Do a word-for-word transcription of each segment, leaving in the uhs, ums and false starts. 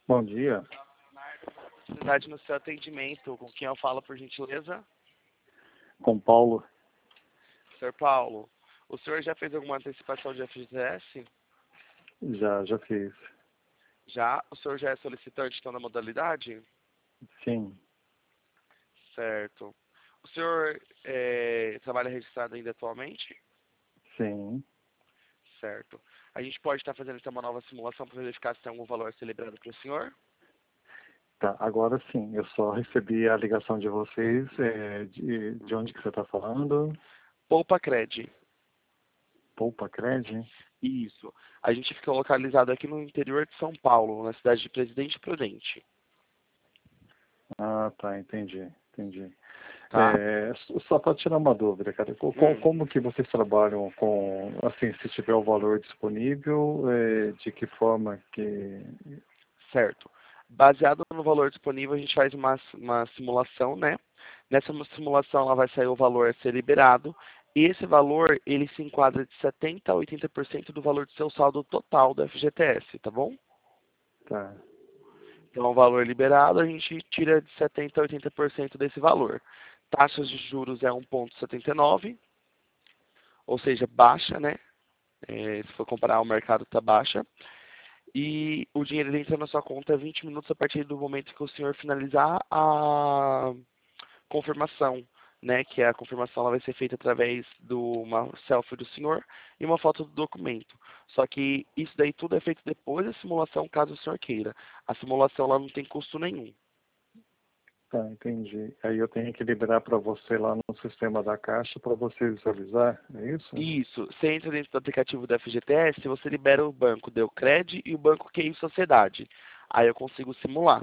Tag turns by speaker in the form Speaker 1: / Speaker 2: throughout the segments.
Speaker 1: Bom dia,
Speaker 2: Cidade no seu atendimento. Com quem eu falo, por gentileza?
Speaker 1: com Paulo.
Speaker 2: senhor Paulo, o senhor já fez alguma antecipação de F G T S?
Speaker 1: Já, já fiz.
Speaker 2: Já? O senhor já é solicitante, então, da modalidade?
Speaker 1: Sim,
Speaker 2: Certo. O senhor é, trabalha registrado ainda atualmente?
Speaker 1: sim.
Speaker 2: Certo. A gente pode estar fazendo então uma nova simulação para verificar se tem algum valor celebrado para o senhor?
Speaker 1: Tá, agora sim, eu só recebi a ligação de vocês. É, de, de onde que você está falando?
Speaker 2: Poupa Cred.
Speaker 1: Poupa Cred?
Speaker 2: Isso. A gente fica localizado aqui no interior de São Paulo, na cidade de Presidente Prudente.
Speaker 1: Ah, tá, entendi, entendi.
Speaker 2: Tá?
Speaker 1: É, só para tirar uma dúvida, cara, co- co-
Speaker 2: Hum,
Speaker 1: como que vocês trabalham com, assim, se tiver o valor disponível, é, de que forma que...
Speaker 2: certo. Baseado no valor disponível, a gente faz uma, uma simulação, né? Nessa simulação, ela vai sair o valor a ser liberado. E esse valor, ele se enquadra de setenta a oitenta por cento do valor do seu saldo total do F G T S, tá bom?
Speaker 1: Tá,
Speaker 2: Então, o valor liberado, a gente tira de setenta a oitenta por cento desse valor. Taxas de juros é um vírgula setenta e nove, ou seja, baixa, né? É, se for comparar ao mercado, está baixa. E o dinheiro entra na sua conta vinte minutos a partir do momento que o senhor finalizar a confirmação, né? Que a confirmação ela vai ser feita através de uma selfie do senhor e uma foto do documento. Só que isso daí tudo é feito depois da simulação, caso o senhor queira. A simulação ela não tem custo nenhum.
Speaker 1: tá, entendi. Aí eu tenho que liberar para você lá no sistema da Caixa para você visualizar, é isso?
Speaker 2: Isso, você entra dentro do aplicativo da F G T S, você libera o banco Deucred e o banco Q I Sociedade. Aí eu consigo simular.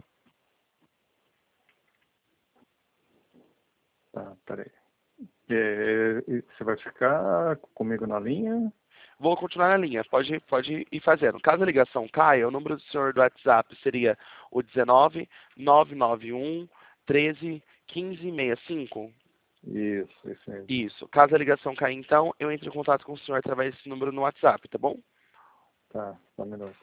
Speaker 1: Tá, peraí. É, e você vai ficar comigo na linha?
Speaker 2: Vou continuar na linha, pode, pode ir fazendo. Caso a ligação caia, o número do senhor do WhatsApp seria o dezenove, nove nove um, treze, quinze, sessenta e cinco.
Speaker 1: Isso, isso mesmo.
Speaker 2: Isso. Caso a ligação caia, então, eu entro em contato com o senhor através desse número no WhatsApp, tá bom?
Speaker 1: Tá, só um minuto.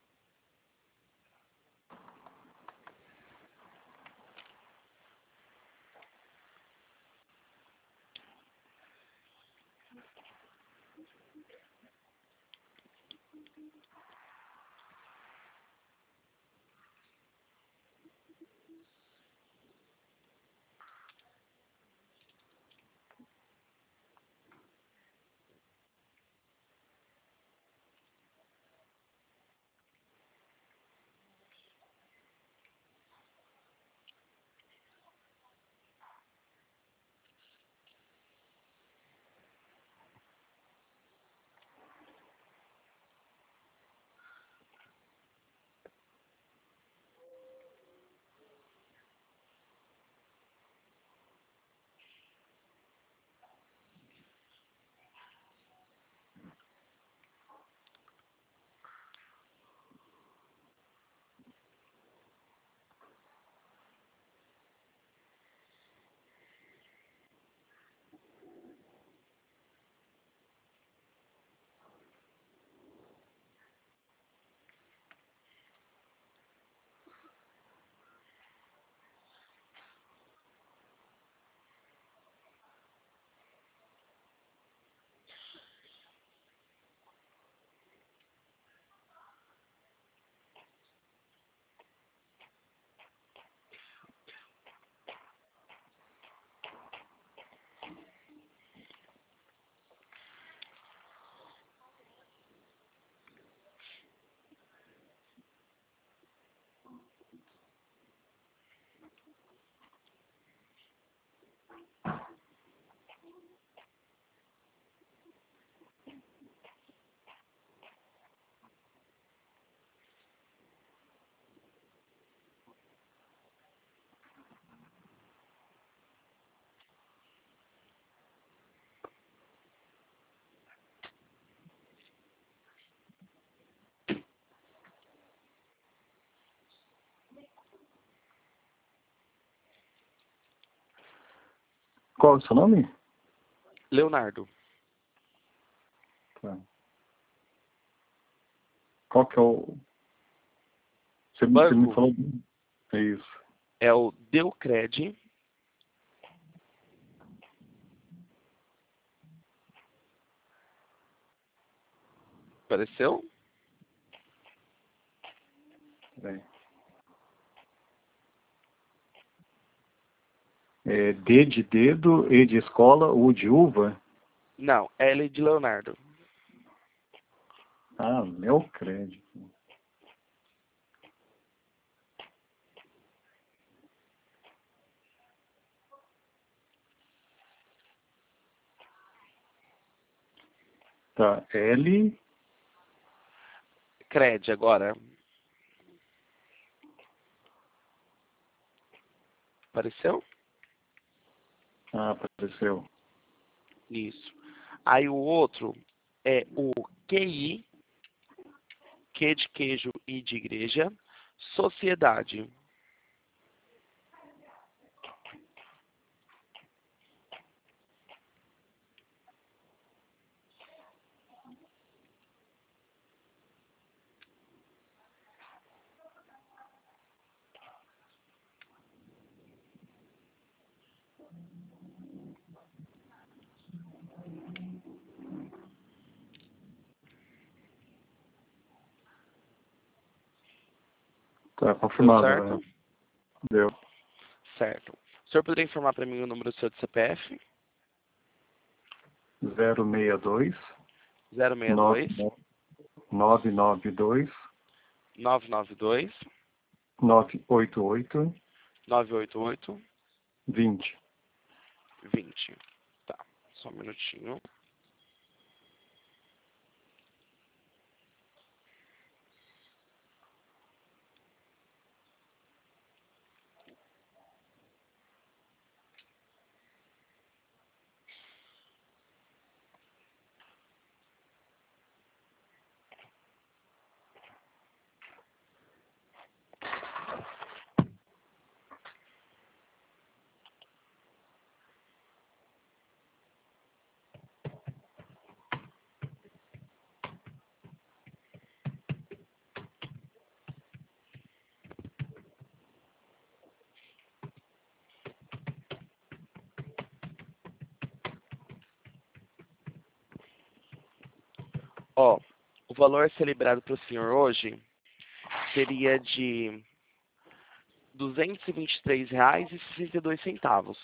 Speaker 1: Qual é o seu nome?
Speaker 2: Leonardo.
Speaker 1: Tá. Qual que é o... Você, me- você me
Speaker 2: banco
Speaker 1: falou. É isso.
Speaker 2: é o Deucred. Apareceu?
Speaker 1: É. É, D de dedo, E de escola, U de uva.
Speaker 2: Não, L de Leonardo.
Speaker 1: Ah, meu crédito. Tá, L.
Speaker 2: Cred agora. Apareceu?
Speaker 1: Ah, apareceu.
Speaker 2: Isso. Aí o outro é o Q I, Q de queijo e de igreja, sociedade.
Speaker 1: Tá,
Speaker 2: Deu
Speaker 1: confirmado, né?
Speaker 2: certo?
Speaker 1: Deu.
Speaker 2: Certo. O senhor poderia informar para mim o número do seu C P F?
Speaker 1: zero seis dois,
Speaker 2: zero seis
Speaker 1: nove
Speaker 2: dois,
Speaker 1: nove nove dois,
Speaker 2: nove nove dois,
Speaker 1: nove oito oito,
Speaker 2: nove oito oito,
Speaker 1: vinte.
Speaker 2: vinte. Tá, só um minutinho. Ó, o valor a ser liberado para o senhor hoje seria de duzentos e vinte e três reais e sessenta e dois centavos.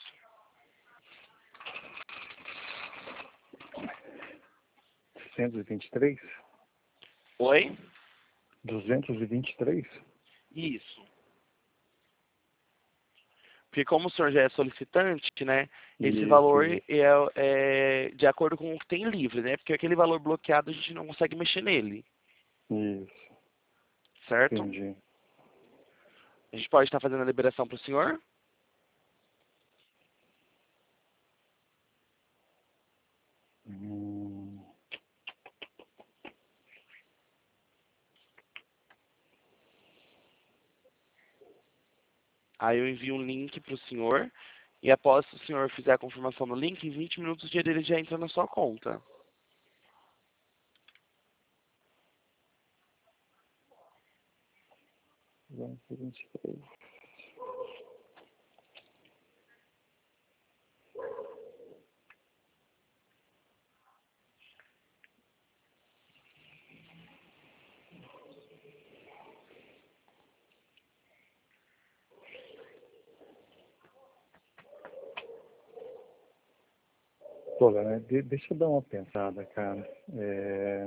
Speaker 1: duzentos e vinte e três?
Speaker 2: Oi?
Speaker 1: duzentos e vinte e três?
Speaker 2: Isso. Porque como o senhor já é solicitante, né? Esse
Speaker 1: Isso,
Speaker 2: valor
Speaker 1: isso.
Speaker 2: é, é de acordo com o que tem livre, né? Porque aquele valor bloqueado a gente não consegue mexer nele,
Speaker 1: Isso.
Speaker 2: certo?
Speaker 1: Entendi.
Speaker 2: A gente pode estar fazendo a liberação para o senhor?
Speaker 1: Hum,
Speaker 2: Aí eu envio um link para o senhor e após o senhor fizer a confirmação no link, em vinte minutos o dinheiro dele já entra na sua conta.
Speaker 1: duzentos e vinte e três. Olha, né, de- deixa eu dar uma pensada, cara. É,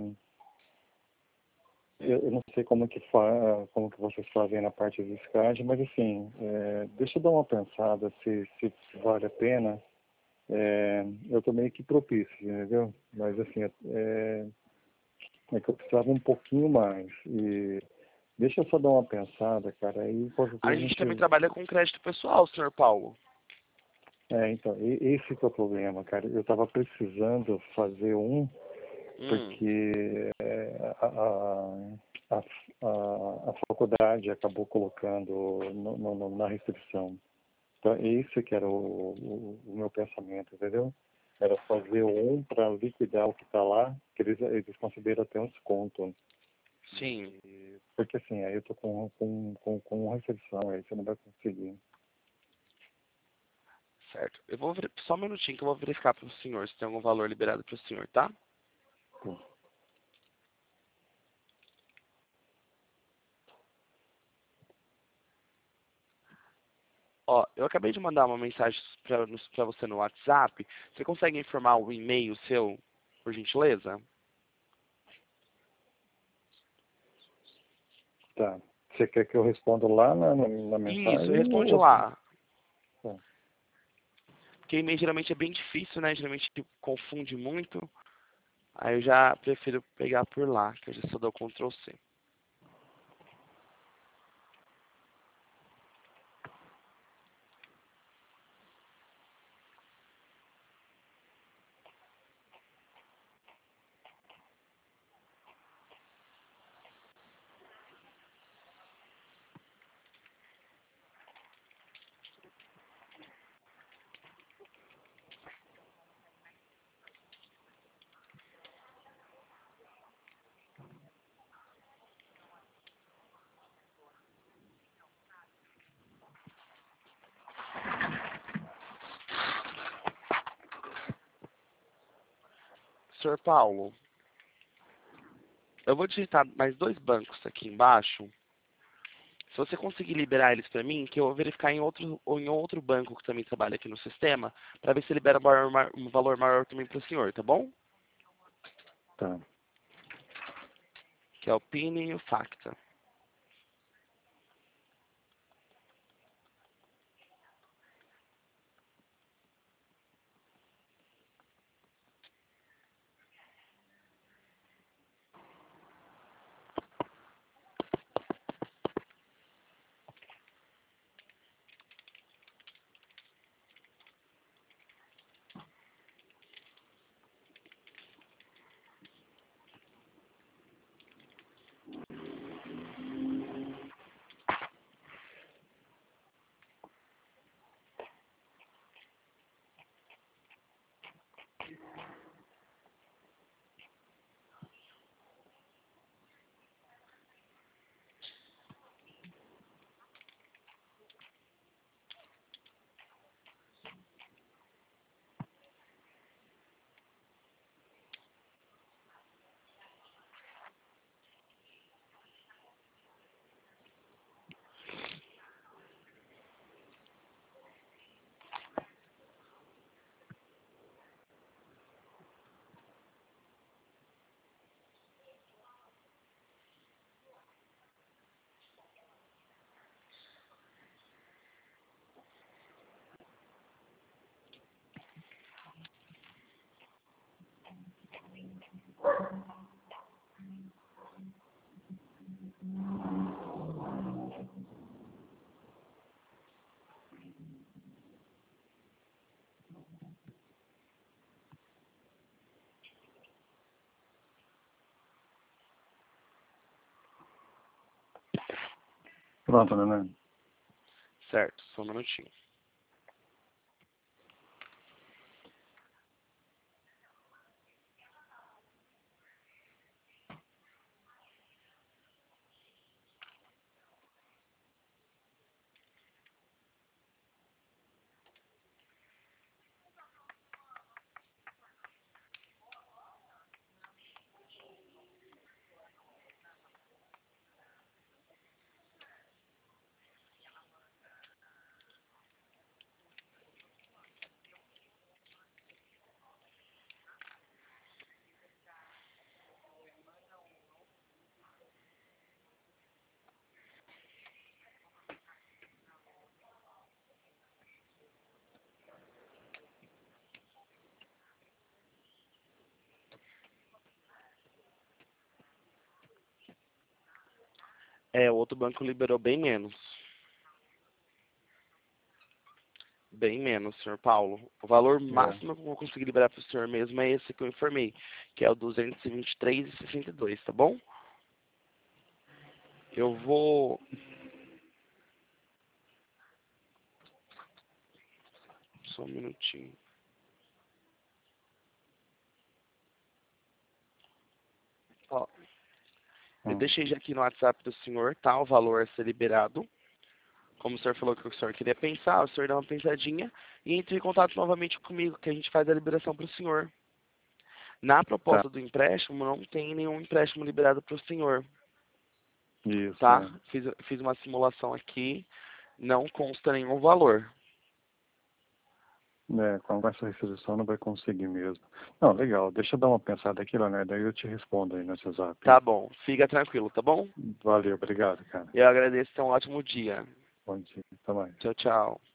Speaker 1: eu, eu não sei como que, fa, como que vocês fazem na parte do S C A D, mas assim, é, deixa eu dar uma pensada se, se vale a pena. É, eu tô meio que propício, entendeu? Mas assim, é, é que eu precisava um pouquinho mais. E deixa eu só dar uma pensada, cara. Aí qualquer
Speaker 2: A
Speaker 1: coisa a
Speaker 2: gente também
Speaker 1: gente.
Speaker 2: trabalha com crédito pessoal, senhor Paulo.
Speaker 1: É, então, e- esse que é o problema, cara. Eu tava precisando fazer um,
Speaker 2: Hum.
Speaker 1: porque é, a, a, a, a, a faculdade acabou colocando no, no, na restrição. Então, esse que era o, o, o meu pensamento, entendeu? Era fazer um para liquidar o que está lá, que eles, eles consideram até um desconto.
Speaker 2: Sim.
Speaker 1: E- porque assim, aí eu tô com, com, com, com recepção, aí você não vai conseguir.
Speaker 2: Certo. Eu vou ver, só um minutinho que eu vou verificar para o senhor se tem algum valor liberado para o senhor, tá?
Speaker 1: Pô,
Speaker 2: Ó, eu acabei de mandar uma mensagem para você no WhatsApp. Você consegue informar o e-mail seu, por gentileza?
Speaker 1: tá. Você quer que eu responda lá na, na, na
Speaker 2: Isso,
Speaker 1: mensagem
Speaker 2: responde
Speaker 1: ou...
Speaker 2: lá.
Speaker 1: Tá.
Speaker 2: Porque e-mail geralmente é bem difícil, né? Geralmente confunde muito. Aí eu já prefiro pegar por lá, que eu já só dou control C. senhor Paulo, eu vou digitar mais dois bancos aqui embaixo. Se você conseguir liberar eles para mim, que eu vou verificar em outro, ou em outro banco que também trabalha aqui no sistema, para ver se libera um, maior- um valor maior também para o senhor, tá bom?
Speaker 1: Tá.
Speaker 2: Que é o Pini e o Facta.
Speaker 1: Pronto, né?
Speaker 2: Certo, só um minutinho. É, o outro banco liberou bem menos. Bem menos, senhor Paulo. O valor
Speaker 1: É.
Speaker 2: máximo que eu vou conseguir liberar para o senhor mesmo é esse que eu informei, que é o duzentos e vinte e três e sessenta e dois, tá bom? Eu vou... Só um minutinho. Ó, Eu
Speaker 1: Hum.
Speaker 2: deixei já aqui no WhatsApp do senhor, tá? O valor a ser liberado. Como o senhor falou que o senhor queria pensar, o senhor dá uma pensadinha e entre em contato novamente comigo, que a gente faz a liberação para o senhor. Na
Speaker 1: Tá,
Speaker 2: proposta do empréstimo, não tem nenhum empréstimo liberado para o senhor,
Speaker 1: isso,
Speaker 2: tá?
Speaker 1: é.
Speaker 2: Fiz, fiz uma simulação aqui, não consta nenhum valor.
Speaker 1: É, com essa restrição não vai conseguir mesmo. Não, legal. Deixa eu dar uma pensada aqui, Leonardo, aí eu te respondo aí no WhatsApp,
Speaker 2: Tá
Speaker 1: hein?
Speaker 2: bom, fica tranquilo, tá bom?
Speaker 1: Valeu, obrigado, cara.
Speaker 2: Eu agradeço, tenha um ótimo dia.
Speaker 1: Bom dia. Até mais.
Speaker 2: Tchau, tchau.